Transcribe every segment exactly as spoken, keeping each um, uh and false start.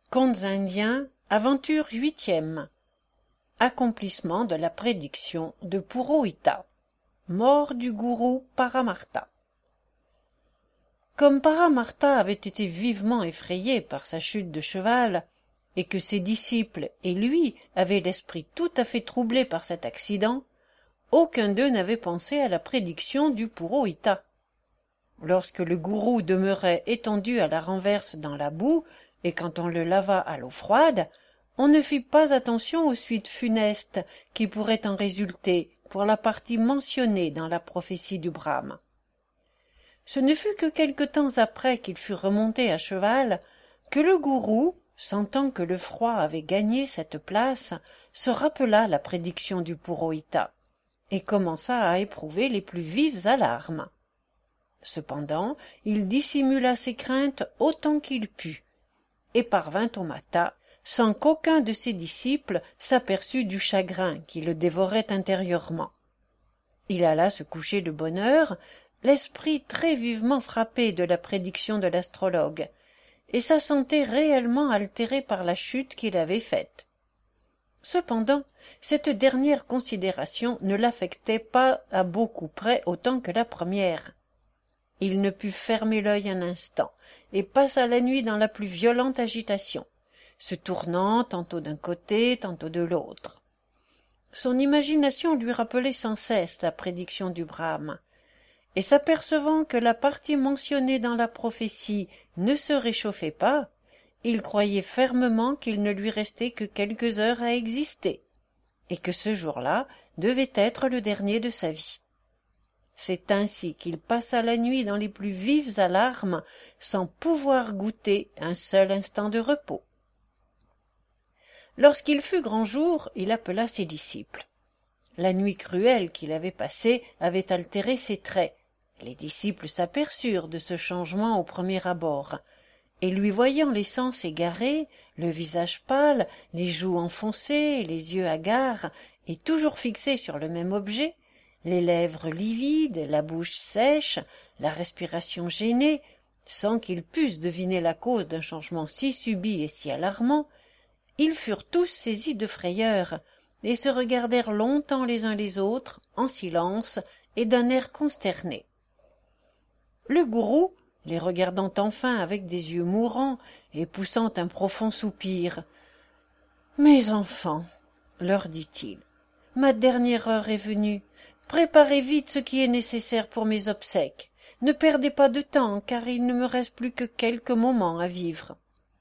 Contes indiens, aventure huitième. Accomplissement de la prédiction de Purohita. Mort du gourou Paramarta. Comme Paramarta avait été vivement effrayé par sa chute de cheval, et que ses disciples et lui avaient l'esprit tout à fait troublé par cet accident, aucun d'eux n'avait pensé à la prédiction du Purohita. Lorsque le gourou demeurait étendu à la renverse dans la boue, et quand on le lava à l'eau froide, on ne fit pas attention aux suites funestes qui pourraient en résulter pour la partie mentionnée dans la prophétie du Brahme. Ce ne fut que quelque temps après qu'il fut remonté à cheval que le gourou, sentant que le froid avait gagné cette place, se rappela la prédiction du Purohita et commença à éprouver les plus vives alarmes. Cependant, il dissimula ses craintes autant qu'il put, et parvint au matin sans qu'aucun de ses disciples s'aperçût du chagrin qui le dévorait intérieurement. Il alla se coucher de bonne heure, l'esprit très vivement frappé de la prédiction de l'astrologue, et sa santé réellement altérée par la chute qu'il avait faite. Cependant, cette dernière considération ne l'affectait pas à beaucoup près autant que la première. Il ne put fermer l'œil un instant, et passa la nuit dans la plus violente agitation, se tournant tantôt d'un côté, tantôt de l'autre. Son imagination lui rappelait sans cesse la prédiction du Brahme, et s'apercevant que la partie mentionnée dans la prophétie ne se réchauffait pas, il croyait fermement qu'il ne lui restait que quelques heures à exister, et que ce jour-là devait être le dernier de sa vie. C'est ainsi qu'il passa la nuit dans les plus vives alarmes, sans pouvoir goûter un seul instant de repos. Lorsqu'il fut grand jour, il appela ses disciples. La nuit cruelle qu'il avait passée avait altéré ses traits. Les disciples s'aperçurent de ce changement au premier abord, et lui voyant les sens égarés, le visage pâle, les joues enfoncées, les yeux hagards, et toujours fixés sur le même objet, les lèvres livides, la bouche sèche, la respiration gênée, sans qu'ils pussent deviner la cause d'un changement si subit et si alarmant, ils furent tous saisis de frayeur, et se regardèrent longtemps les uns les autres, en silence et d'un air consterné. Le gourou, les regardant enfin avec des yeux mourants et poussant un profond soupir, « Mes enfants, leur dit-il, ma dernière heure est venue. Préparez vite ce qui est nécessaire pour mes obsèques. Ne perdez pas de temps, car il ne me reste plus que quelques moments à vivre. »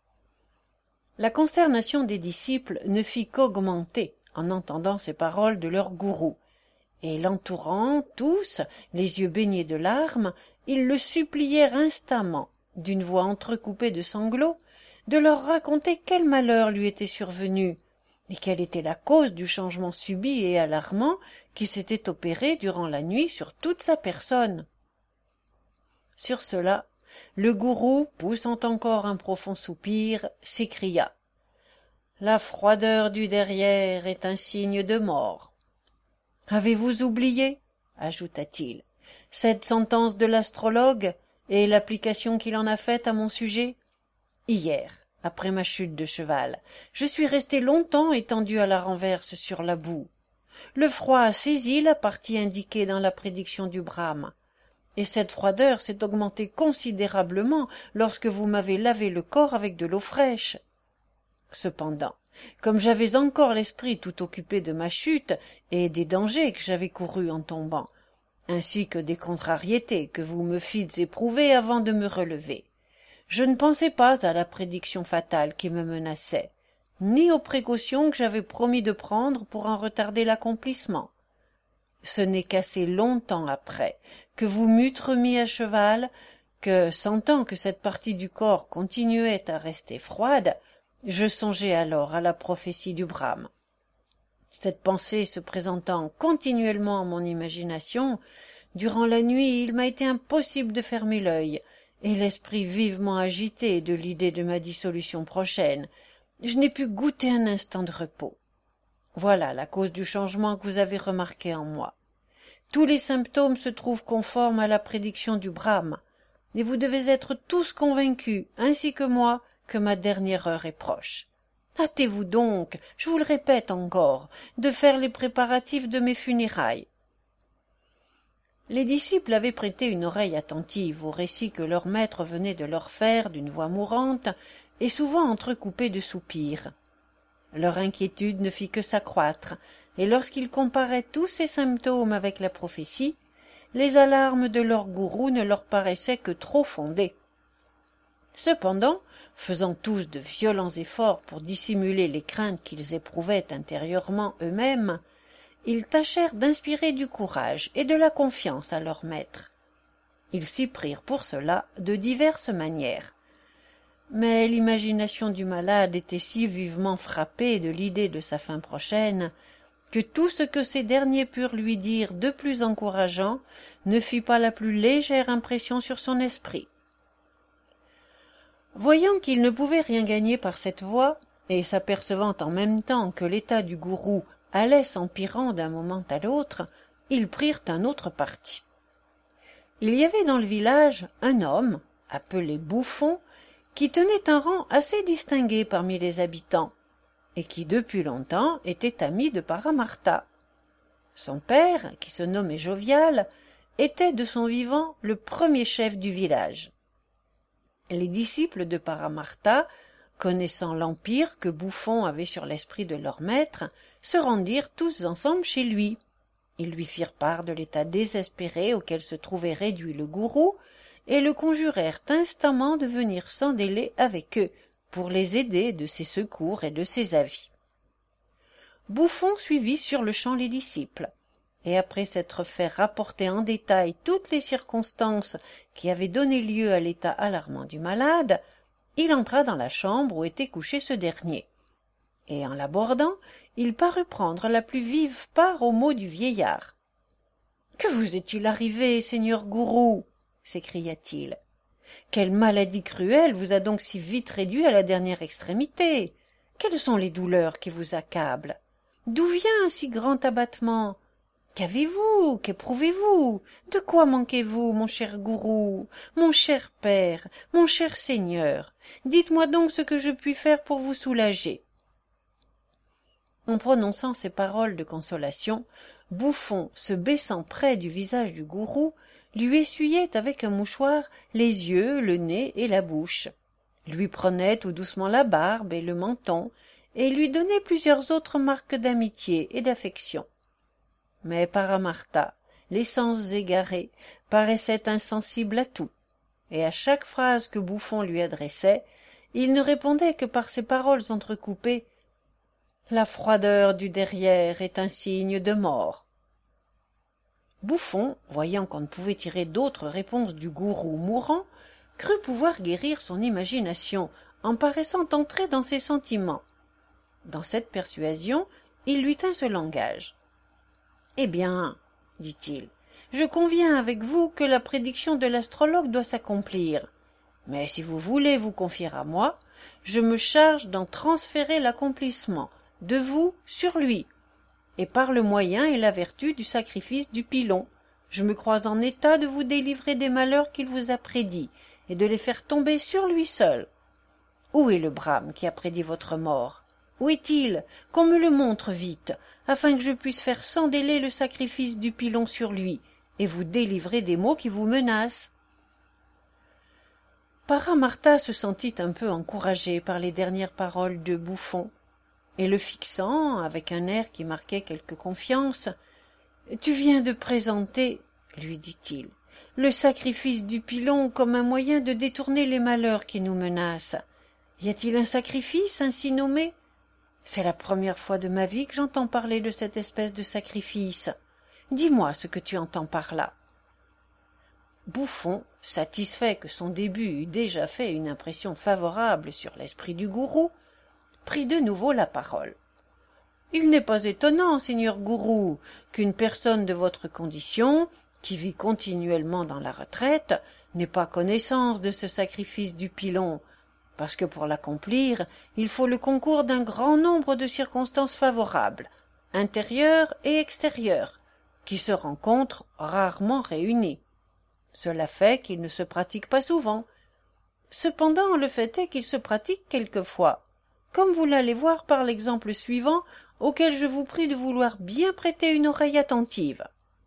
La consternation des disciples ne fit qu'augmenter en entendant ces paroles de leur gourou, et l'entourant tous, les yeux baignés de larmes, ils le supplièrent instamment, d'une voix entrecoupée de sanglots, de leur raconter quel malheur lui était survenu, et quelle était la cause du changement subit et alarmant qui s'était opéré durant la nuit sur toute sa personne. Sur cela, le gourou, poussant encore un profond soupir, s'écria « La froideur du derrière est un signe de mort. »« Avez-vous oublié, » ajouta-t-il, « cette sentence de l'astrologue et l'application qu'il en a faite à mon sujet ? Hier, après ma chute de cheval, je suis resté longtemps étendu à la renverse sur la boue. Le froid a saisi la partie indiquée dans la prédiction du Brahme, et cette froideur s'est augmentée considérablement lorsque vous m'avez lavé le corps avec de l'eau fraîche. Cependant, comme j'avais encore l'esprit tout occupé de ma chute et des dangers que j'avais courus en tombant, ainsi que des contrariétés que vous me fîtes éprouver avant de me relever, je ne pensais pas à la prédiction fatale qui me menaçait, ni aux précautions que j'avais promis de prendre pour en retarder l'accomplissement. Ce n'est qu'assez longtemps après que vous m'eûtes remis à cheval, que, sentant que cette partie du corps continuait à rester froide, je songeai alors à la prophétie du Brahme. Cette pensée se présentant continuellement à mon imagination, durant la nuit il m'a été impossible de fermer l'œil, et l'esprit vivement agité de l'idée de ma dissolution prochaine, je n'ai pu goûter un instant de repos. Voilà la cause du changement que vous avez remarqué en moi. Tous les symptômes se trouvent conformes à la prédiction du Brahme, et vous devez être tous convaincus, ainsi que moi, que ma dernière heure est proche. Hâtez-vous donc, je vous le répète encore, de faire les préparatifs de mes funérailles. » Les disciples avaient prêté une oreille attentive au récit que leur maître venait de leur faire d'une voix mourante et souvent entrecoupée de soupirs. Leur inquiétude ne fit que s'accroître, et lorsqu'ils comparaient tous ces symptômes avec la prophétie, les alarmes de leur gourou ne leur paraissaient que trop fondées. Cependant, faisant tous de violents efforts pour dissimuler les craintes qu'ils éprouvaient intérieurement eux-mêmes, ils tâchèrent d'inspirer du courage et de la confiance à leur maître. Ils s'y prirent pour cela de diverses manières. Mais l'imagination du malade était si vivement frappée de l'idée de sa fin prochaine que tout ce que ces derniers purent lui dire de plus encourageant ne fit pas la plus légère impression sur son esprit. Voyant qu'il ne pouvait rien gagner par cette voie, et s'apercevant en même temps que l'état du gourou allait s'empirant d'un moment à l'autre, ils prirent un autre parti. Il y avait dans le village un homme, appelé Bouffon, qui tenait un rang assez distingué parmi les habitants, et qui depuis longtemps était ami de Paramarta. Son père, qui se nommait Jovial, était de son vivant le premier chef du village. Les disciples de Paramarta, connaissant l'empire que Bouffon avait sur l'esprit de leur maître, se rendirent tous ensemble chez lui. Ils lui firent part de l'état désespéré auquel se trouvait réduit le gourou, et le conjurèrent instamment de venir sans délai avec eux, pour les aider de ses secours et de ses avis. Bouffon suivit sur-le-champ les disciples, et après s'être fait rapporter en détail toutes les circonstances qui avaient donné lieu à l'état alarmant du malade, il entra dans la chambre où était couché ce dernier, et en l'abordant, il parut prendre la plus vive part aux mots du vieillard. « Que vous est-il arrivé, seigneur gourou ?» s'écria-t-il. « Quelle maladie cruelle vous a donc si vite réduit à la dernière extrémité? Quelles sont les douleurs qui vous accablent? D'où vient un si grand abattement? Qu'avez-vous? Qu'éprouvez-vous? De quoi manquez-vous, mon cher gourou, mon cher père, mon cher seigneur? Dites-moi donc ce que je puis faire pour vous soulager. » En prononçant ces paroles de consolation, Bouffon, se baissant près du visage du gourou, lui essuyait avec un mouchoir les yeux, le nez et la bouche, lui prenait tout doucement la barbe et le menton, et lui donnait plusieurs autres marques d'amitié et d'affection. Mais Paramarta, les sens égarés, paraissait insensible à tout, et à chaque phrase que Bouffon lui adressait, il ne répondait que par ces paroles entrecoupées: « La froideur du derrière est un signe de mort. » Bouffon, voyant qu'on ne pouvait tirer d'autre réponse du gourou mourant, crut pouvoir guérir son imagination en paraissant entrer dans ses sentiments. Dans cette persuasion, il lui tint ce langage. « Eh bien, dit-il, je conviens avec vous que la prédiction de l'astrologue doit s'accomplir, mais si vous voulez vous confier à moi, je me charge d'en transférer l'accomplissement de vous sur lui, et par le moyen et la vertu du sacrifice du pilon, je me crois en état de vous délivrer des malheurs qu'il vous a prédits, et de les faire tomber sur lui seul. Où est le Brahme qui a prédit votre mort? Où est-il? Qu'on me le montre vite, afin que je puisse faire sans délai le sacrifice du pilon sur lui, et vous délivrer des maux qui vous menacent. » Paramarta se sentit un peu encouragé par les dernières paroles de Bouffon, et le fixant avec un air qui marquait quelque confiance, « Tu viens de présenter, lui dit-il, le sacrifice du pilon comme un moyen de détourner les malheurs qui nous menacent. Y a-t-il un sacrifice ainsi nommé? C'est la première fois de ma vie que j'entends parler de cette espèce de sacrifice. Dis-moi ce que tu entends par là. » Bouffon, satisfait que son début eût déjà fait une impression favorable sur l'esprit du gourou, prit de nouveau la parole. « Il n'est pas étonnant, seigneur gourou, qu'une personne de votre condition, qui vit continuellement dans la retraite, n'ait pas connaissance de ce sacrifice du pilon, parce que pour l'accomplir, il faut le concours d'un grand nombre de circonstances favorables, intérieures et extérieures, qui se rencontrent rarement réunies. Cela fait qu'il ne se pratique pas souvent. Cependant, le fait est qu'il se pratique quelquefois, comme vous l'allez voir par l'exemple suivant, auquel je vous prie de vouloir bien prêter une oreille attentive.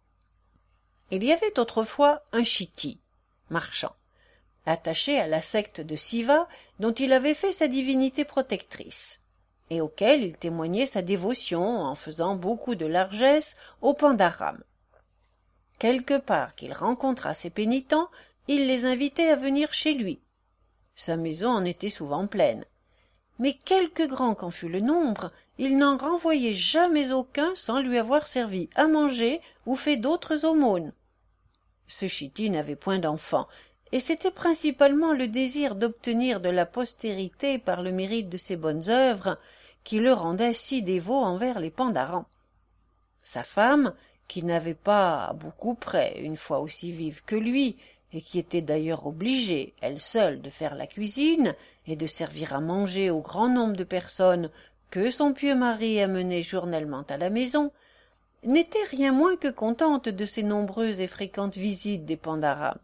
Il y avait autrefois un chiti, marchand, attaché à la secte de Siva, dont il avait fait sa divinité protectrice, et auquel il témoignait sa dévotion en faisant beaucoup de largesses au Pandaram. Quelque part qu'il rencontrât ses pénitents, il les invitait à venir chez lui. Sa maison en était souvent pleine. Mais quelque grand qu'en fût le nombre, il n'en renvoyait jamais aucun sans lui avoir servi à manger ou fait d'autres aumônes. Ce chiti n'avait point d'enfant, et c'était principalement le désir d'obtenir de la postérité par le mérite de ses bonnes œuvres qui le rendait si dévot envers les Pandarans. Sa femme, qui n'avait pas à beaucoup près une foi aussi vive que lui, et qui était d'ailleurs obligée, elle seule, de faire la cuisine et de servir à manger au grand nombre de personnes que son pieux mari amenait journellement à la maison, n'était rien moins que contente de ces nombreuses et fréquentes visites des Pandarans.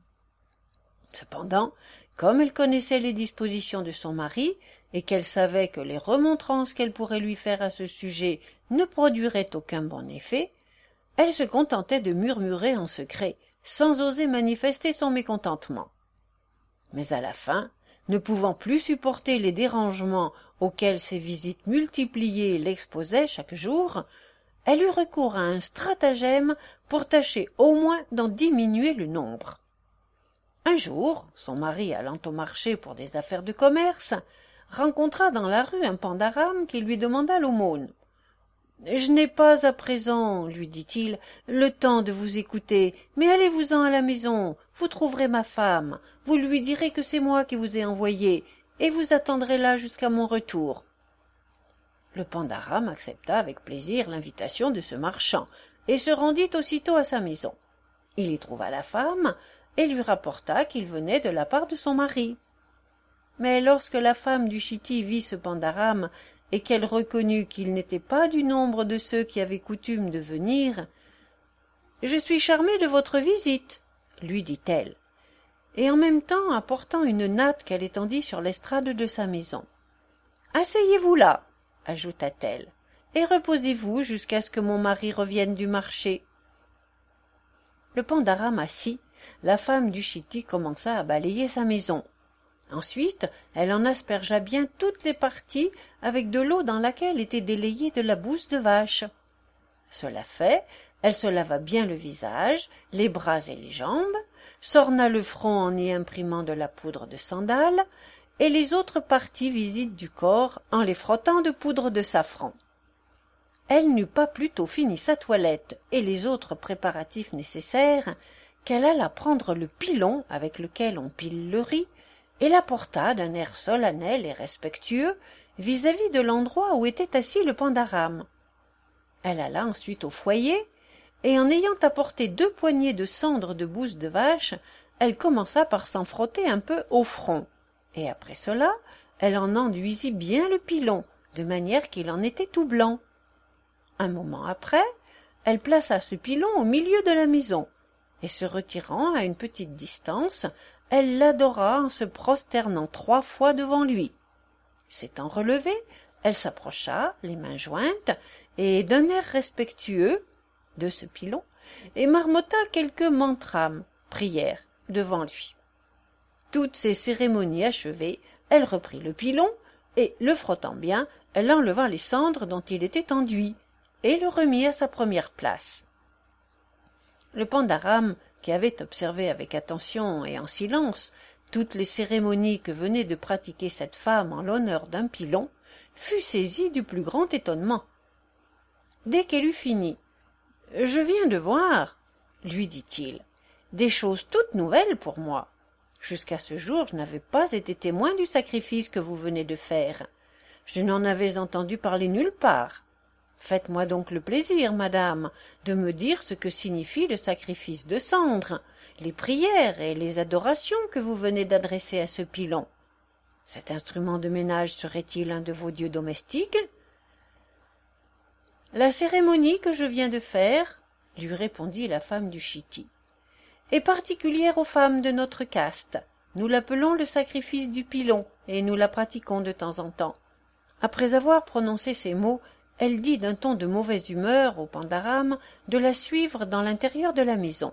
Cependant, comme elle connaissait les dispositions de son mari, et qu'elle savait que les remontrances qu'elle pourrait lui faire à ce sujet ne produiraient aucun bon effet, elle se contentait de murmurer en secret, sans oser manifester son mécontentement. Mais à la fin, ne pouvant plus supporter les dérangements auxquels ces visites multipliées l'exposaient chaque jour, elle eut recours à un stratagème pour tâcher au moins d'en diminuer le nombre. Un jour, son mari allant au marché pour des affaires de commerce, rencontra dans la rue un Pandaram qui lui demanda l'aumône. « Je n'ai pas à présent, lui dit-il, le temps de vous écouter, mais allez-vous-en à la maison, vous trouverez ma femme, vous lui direz que c'est moi qui vous ai envoyé, et vous attendrez là jusqu'à mon retour. » Le Pandaram accepta avec plaisir l'invitation de ce marchand, et se rendit aussitôt à sa maison. Il y trouva la femme, et lui rapporta qu'il venait de la part de son mari. Mais lorsque la femme du chiti vit ce Pandaram, et qu'elle reconnut qu'il n'était pas du nombre de ceux qui avaient coutume de venir, « Je suis charmée de votre visite, » lui dit-elle, et en même temps apportant une natte qu'elle étendit sur l'estrade de sa maison. « Asseyez-vous là, » ajouta-t-elle, « et reposez-vous jusqu'à ce que mon mari revienne du marché. » Le Pandaram assis, la femme du chiti commença à balayer sa maison. Ensuite, elle en aspergea bien toutes les parties avec de l'eau dans laquelle était délayée de la bouse de vache. Cela fait, elle se lava bien le visage, les bras et les jambes, s'orna le front en y imprimant de la poudre de sandal, et les autres parties visibles du corps en les frottant de poudre de safran. Elle n'eut pas plus tôt fini sa toilette et les autres préparatifs nécessaires qu'elle alla prendre le pilon avec lequel on pile le riz, et l'apporta d'un air solennel et respectueux vis-à-vis de l'endroit où était assis le Pandaram. Elle alla ensuite au foyer, et en ayant apporté deux poignées de cendres de bouse de vache, elle commença par s'en frotter un peu au front, et après cela, elle en enduisit bien le pilon, de manière qu'il en était tout blanc. Un moment après, elle plaça ce pilon au milieu de la maison, et se retirant à une petite distance, elle l'adora en se prosternant trois fois devant lui. S'étant relevée, elle s'approcha, les mains jointes, et d'un air respectueux, de ce pilon, et marmotta quelques mantram, prières, devant lui. Toutes ces cérémonies achevées, elle reprit le pilon, et, le frottant bien, elle enleva les cendres dont il était enduit, et le remit à sa première place. Le Pandaram, qui avait observé avec attention et en silence toutes les cérémonies que venait de pratiquer cette femme en l'honneur d'un pilon, fut saisi du plus grand étonnement. Dès qu'elle eut fini, « Je viens de voir, » lui dit-il, « des choses toutes nouvelles pour moi. Jusqu'à ce jour, je n'avais pas été témoin du sacrifice que vous venez de faire. Je n'en avais entendu parler nulle part. Faites-moi donc le plaisir, madame, de me dire ce que signifie le sacrifice de cendres, les prières et les adorations que vous venez d'adresser à ce pilon. Cet instrument de ménage serait-il un de vos dieux domestiques? » « La cérémonie que je viens de faire, » lui répondit la femme du chiti, « est particulière aux femmes de notre caste, Nous l'appelons le sacrifice du pilon, et nous la pratiquons de temps en temps. » Après avoir prononcé ces mots, elle dit d'un ton de mauvaise humeur au Pandaren de la suivre dans l'intérieur de la maison.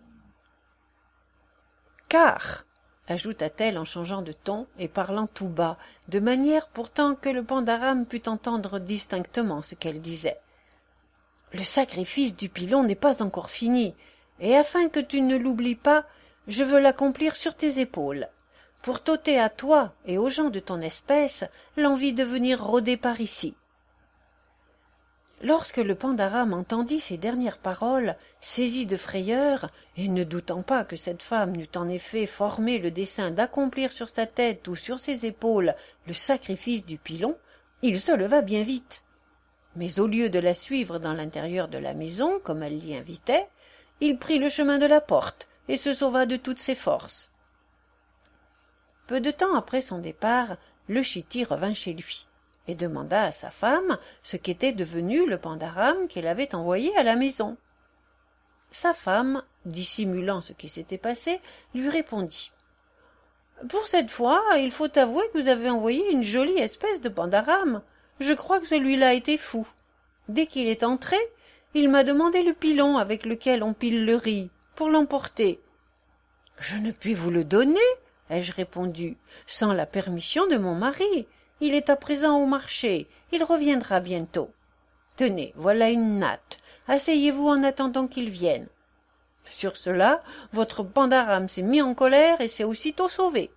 « Car, » ajouta-t-elle en changeant de ton et parlant tout bas, de manière pourtant que le Pandaren pût entendre distinctement ce qu'elle disait, « le sacrifice du pilon n'est pas encore fini, et afin que tu ne l'oublies pas, je veux l'accomplir sur tes épaules, pour t'ôter à toi et aux gens de ton espèce l'envie de venir rôder par ici. » Lorsque le Pandaren entendit ces dernières paroles, saisi de frayeur, et ne doutant pas que cette femme n'eût en effet formé le dessein d'accomplir sur sa tête ou sur ses épaules le sacrifice du pilon, il se leva bien vite. Mais au lieu de la suivre dans l'intérieur de la maison, comme elle l'y invitait, il prit le chemin de la porte et se sauva de toutes ses forces. Peu de temps après son départ, le Chiti revint chez lui et demanda à sa femme ce qu'était devenu le Pandaren qu'il avait envoyé à la maison. Sa femme, dissimulant ce qui s'était passé, lui répondit « Pour cette fois, il faut avouer que vous avez envoyé une jolie espèce de Pandaren. Je crois que celui-là était fou. Dès qu'il est entré, il m'a demandé le pilon avec lequel on pile le riz, pour l'emporter. « Je ne puis vous le donner, » ai-je répondu, « sans la permission de mon mari. Il est à présent au marché, il reviendra bientôt. Tenez, voilà une natte, asseyez-vous en attendant qu'il vienne. » Sur cela, votre Pandaren s'est mis en colère et s'est aussitôt sauvé.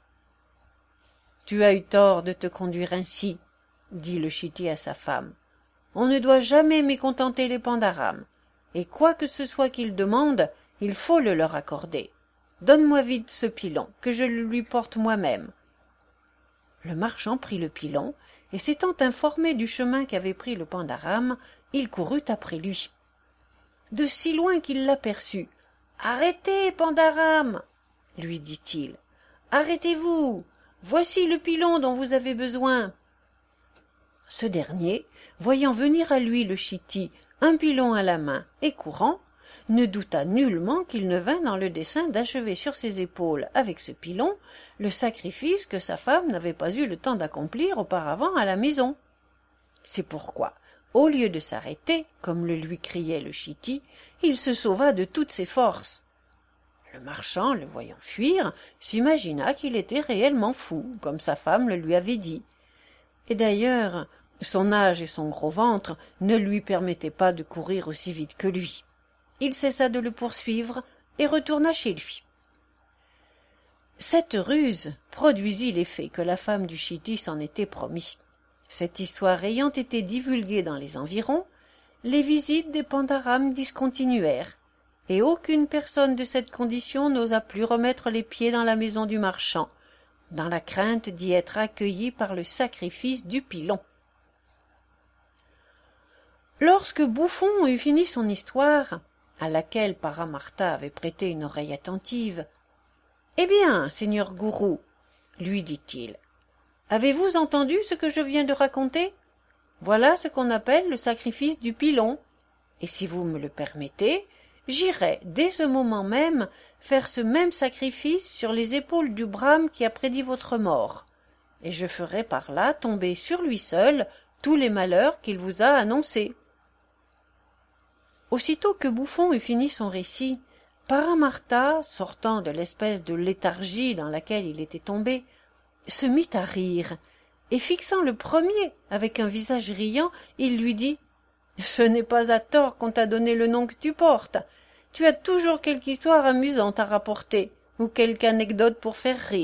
« Tu as eu tort de te conduire ainsi, » dit le Chiti à sa femme. « On ne doit jamais mécontenter les Pandaren, et quoi que ce soit qu'ils demandent, il faut le leur accorder. Donne-moi vite ce pilon, que je le lui porte moi-même. » Le marchand prit le pilon, et s'étant informé du chemin qu'avait pris le Pandaren, il courut après lui. De si loin qu'il l'aperçut. « Arrêtez, Pandaren !» lui dit-il. « Arrêtez-vous! Voici le pilon dont vous avez besoin. » Ce dernier, voyant venir à lui le Chiti, un pilon à la main et courant, ne douta nullement qu'il ne vînt dans le dessein d'achever sur ses épaules, avec ce pilon, le sacrifice que sa femme n'avait pas eu le temps d'accomplir auparavant à la maison. C'est pourquoi, au lieu de s'arrêter, comme le lui criait le Chiti, il se sauva de toutes ses forces. Le marchand, le voyant fuir, s'imagina qu'il était réellement fou, comme sa femme le lui avait dit. Et d'ailleurs, son âge et son gros ventre ne lui permettaient pas de courir aussi vite que lui. Il cessa de le poursuivre et retourna chez lui. Cette ruse produisit l'effet que la femme du Chiti s'en était promis. Cette histoire ayant été divulguée dans les environs, les visites des Pandaren discontinuèrent, et aucune personne de cette condition n'osa plus remettre les pieds dans la maison du marchand, dans la crainte d'y être accueilli par le sacrifice du pilon. Lorsque Bouffon eut fini son histoire, à laquelle Paramarta avait prêté une oreille attentive, « Eh bien, seigneur Gourou, lui dit-il, avez-vous entendu ce que je viens de raconter? Voilà ce qu'on appelle le sacrifice du pilon, et si vous me le permettez, j'irai, dès ce moment même, faire ce même sacrifice sur les épaules du Brahme qui a prédit votre mort, et je ferai par là tomber sur lui seul tous les malheurs qu'il vous a annoncés. » Aussitôt que Bouffon eut fini son récit, Paramarta, sortant de l'espèce de léthargie dans laquelle il était tombé, se mit à rire, et fixant le premier avec un visage riant, il lui dit « Ce n'est pas à tort qu'on t'a donné le nom que tu portes. Tu as toujours quelque histoire amusante à rapporter, ou quelque anecdote pour faire rire. »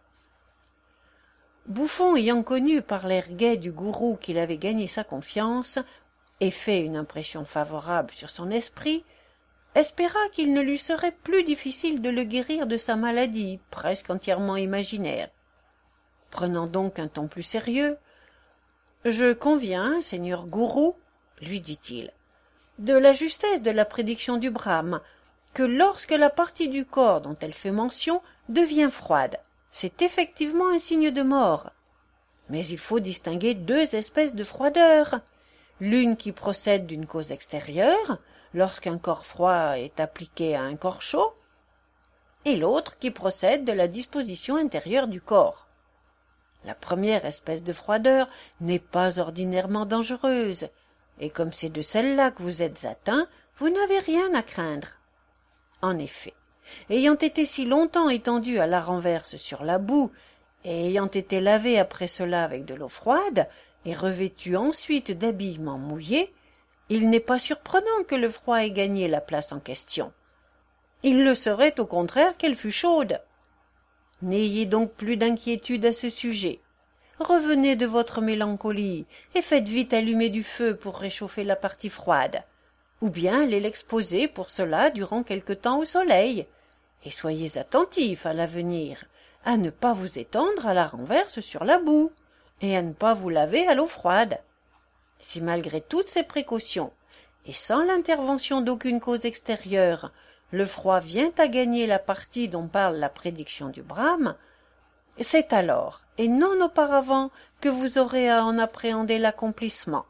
Bouffon, ayant connu par l'air gai du gourou qu'il avait gagné sa confiance, et fait une impression favorable sur son esprit, espéra qu'il ne lui serait plus difficile de le guérir de sa maladie, presque entièrement imaginaire. Prenant donc un ton plus sérieux, « Je conviens, seigneur gourou, lui dit-il, de la justesse de la prédiction du Brahme, que lorsque la partie du corps dont elle fait mention devient froide, c'est effectivement un signe de mort. Mais il faut distinguer deux espèces de froideur, l'une qui procède d'une cause extérieure, lorsqu'un corps froid est appliqué à un corps chaud, et l'autre qui procède de la disposition intérieure du corps. La première espèce de froideur n'est pas ordinairement dangereuse, et comme c'est de celle-là que vous êtes atteint, vous n'avez rien à craindre. En effet, ayant été si longtemps étendu à la renverse sur la boue, et ayant été lavé après cela avec de l'eau froide, et revêtu ensuite d'habillements mouillés, il n'est pas surprenant que le froid ait gagné la place en question. Il le serait au contraire qu'elle fût chaude. N'ayez donc plus d'inquiétude à ce sujet. Revenez de votre mélancolie, et faites vite allumer du feu pour réchauffer la partie froide, ou bien allez l'exposer pour cela durant quelque temps au soleil, et soyez attentif à l'avenir, à ne pas vous étendre à la renverse sur la boue, et à ne pas vous laver à l'eau froide. Si malgré toutes ces précautions, et sans l'intervention d'aucune cause extérieure, le froid vient à gagner la partie dont parle la prédiction du Brahme, c'est alors, et non auparavant, que vous aurez à en appréhender l'accomplissement.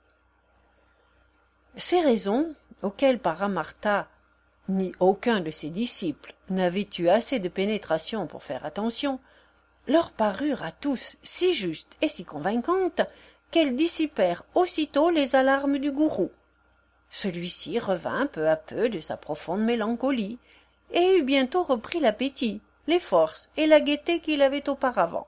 Ces raisons, auxquelles Paramartha, ni aucun de ses disciples, n'avait eu assez de pénétration pour faire attention, leur parurent à tous si justes et si convaincantes qu'elles dissipèrent aussitôt les alarmes du gourou. Celui-ci revint peu à peu de sa profonde mélancolie, et eut bientôt repris l'appétit, les forces et la gaieté qu'il avait auparavant.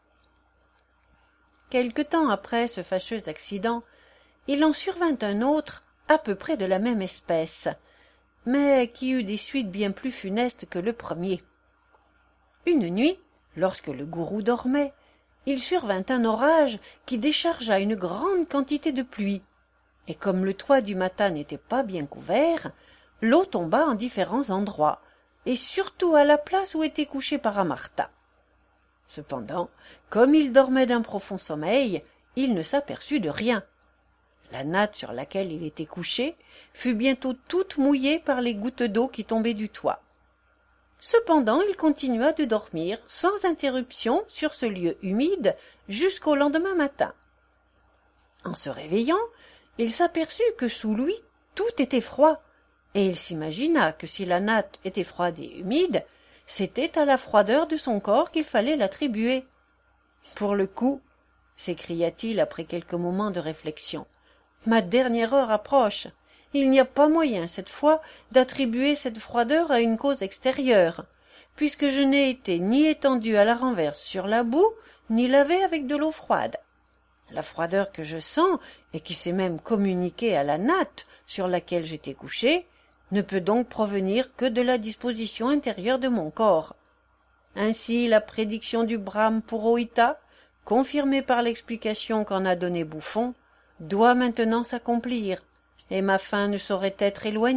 Quelque temps après ce fâcheux accident, il en survint un autre, à peu près de la même espèce, mais qui eut des suites bien plus funestes que le premier. Une nuit, lorsque le gourou dormait, il survint un orage qui déchargea une grande quantité de pluie, et comme le toit du matin n'était pas bien couvert, l'eau tomba en différents endroits, et surtout à la place où était couché Paramartha. Cependant, comme il dormait d'un profond sommeil, il ne s'aperçut de rien. La natte sur laquelle il était couché fut bientôt toute mouillée par les gouttes d'eau qui tombaient du toit. Cependant, il continua de dormir sans interruption sur ce lieu humide jusqu'au lendemain matin. En se réveillant, il s'aperçut que sous lui tout était froid, et il s'imagina que si la natte était froide et humide, c'était à la froideur de son corps qu'il fallait l'attribuer. « Pour le coup, » s'écria-t-il après quelques moments de réflexion, « ma dernière heure approche. Il n'y a pas moyen, cette fois, d'attribuer cette froideur à une cause extérieure, puisque je n'ai été ni étendu à la renverse sur la boue, ni lavé avec de l'eau froide. La froideur que je sens, et qui s'est même communiquée à la natte sur laquelle j'étais couché, ne peut donc provenir que de la disposition intérieure de mon corps. Ainsi, la prédiction du Brahme Purohita, confirmée par l'explication qu'en a donnée Bouffon, doit maintenant s'accomplir, et ma fin ne saurait être éloignée. »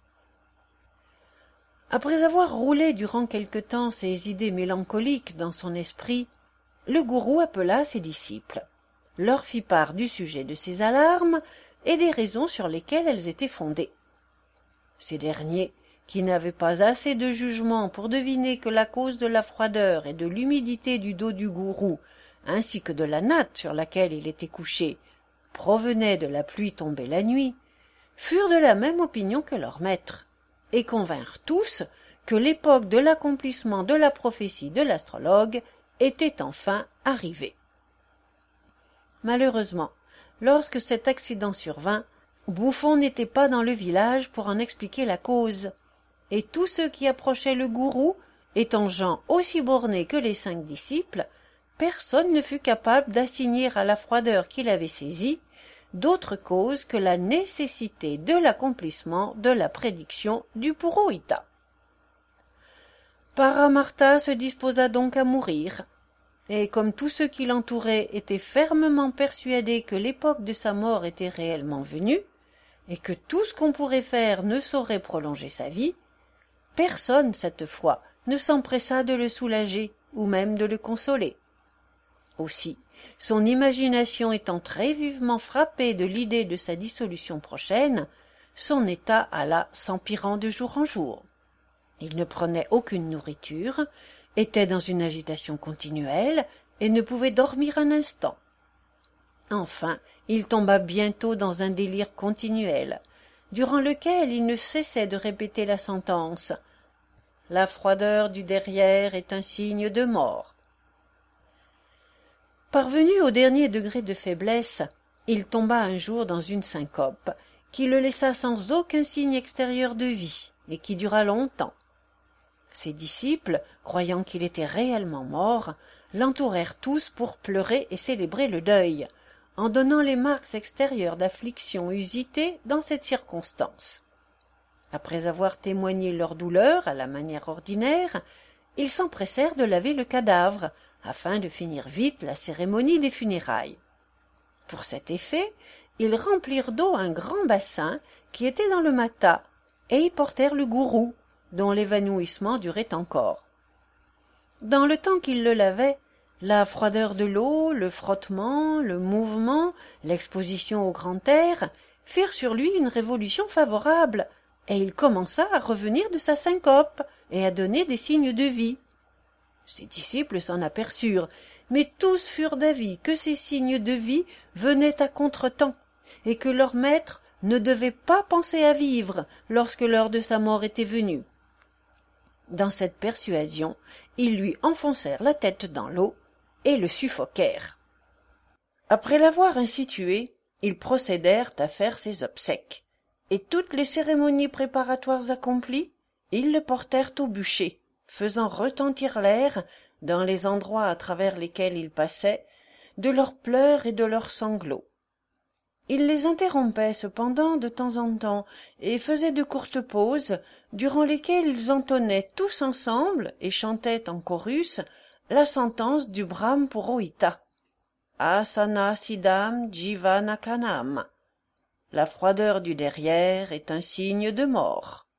Après avoir roulé durant quelque temps ces idées mélancoliques dans son esprit, le gourou appela ses disciples, leur fit part du sujet de ses alarmes et des raisons sur lesquelles elles étaient fondées. Ces derniers, qui n'avaient pas assez de jugement pour deviner que la cause de la froideur et de l'humidité du dos du gourou, ainsi que de la natte sur laquelle il était couché, provenait de la pluie tombée la nuit, furent de la même opinion que leur maître, et convinrent tous que l'époque de l'accomplissement de la prophétie de l'astrologue était enfin arrivée. Malheureusement, lorsque cet accident survint, Bouffon n'était pas dans le village pour en expliquer la cause, et tous ceux qui approchaient le gourou, étant gens aussi bornés que les cinq disciples, personne ne fut capable d'assigner à la froideur qu'il avait saisie d'autre cause que la nécessité de l'accomplissement de la prédiction du Purohita. Paramartha se disposa donc à mourir, et comme tous ceux qui l'entouraient étaient fermement persuadés que l'époque de sa mort était réellement venue, et que tout ce qu'on pourrait faire ne saurait prolonger sa vie, personne, cette fois, ne s'empressa de le soulager ou même de le consoler. Aussi, son imagination étant très vivement frappée de l'idée de sa dissolution prochaine, son état alla s'empirant de jour en jour. Il ne prenait aucune nourriture, était dans une agitation continuelle et ne pouvait dormir un instant. Enfin, il tomba bientôt dans un délire continuel, durant lequel il ne cessait de répéter la sentence la froideur du derrière est un signe de mort. Parvenu au dernier degré de faiblesse, il tomba un jour dans une syncope, qui le laissa sans aucun signe extérieur de vie, et qui dura longtemps. Ses disciples, croyant qu'il était réellement mort, l'entourèrent tous pour pleurer et célébrer le deuil, en donnant les marques extérieures d'affliction usitées dans cette circonstance. Après avoir témoigné leur douleur à la manière ordinaire, ils s'empressèrent de laver le cadavre, afin de finir vite la cérémonie des funérailles. Pour cet effet, ils remplirent d'eau un grand bassin qui était dans le matat, et y portèrent le gourou, dont l'évanouissement durait encore. Dans le temps qu'ils le lavaient, la froideur de l'eau, le frottement, le mouvement, l'exposition au grand air firent sur lui une révolution favorable, et il commença à revenir de sa syncope et à donner des signes de vie. Ses disciples s'en aperçurent, mais tous furent d'avis que ces signes de vie venaient à contretemps, et que leur maître ne devait pas penser à vivre lorsque l'heure de sa mort était venue. Dans cette persuasion, ils lui enfoncèrent la tête dans l'eau et le suffoquèrent. Après l'avoir ainsi tué, ils procédèrent à faire ses obsèques, et toutes les cérémonies préparatoires accomplies, ils le portèrent au bûcher, faisant retentir l'air, dans les endroits à travers lesquels il passait, de leurs pleurs et de leurs sanglots. Il les interrompait cependant de temps en temps et faisait de courtes pauses, durant lesquelles ils entonnaient tous ensemble et chantaient en chorus la sentence du Brahme Purohita. Asana Sidam Jivanakanam. La froideur du derrière est un signe de mort.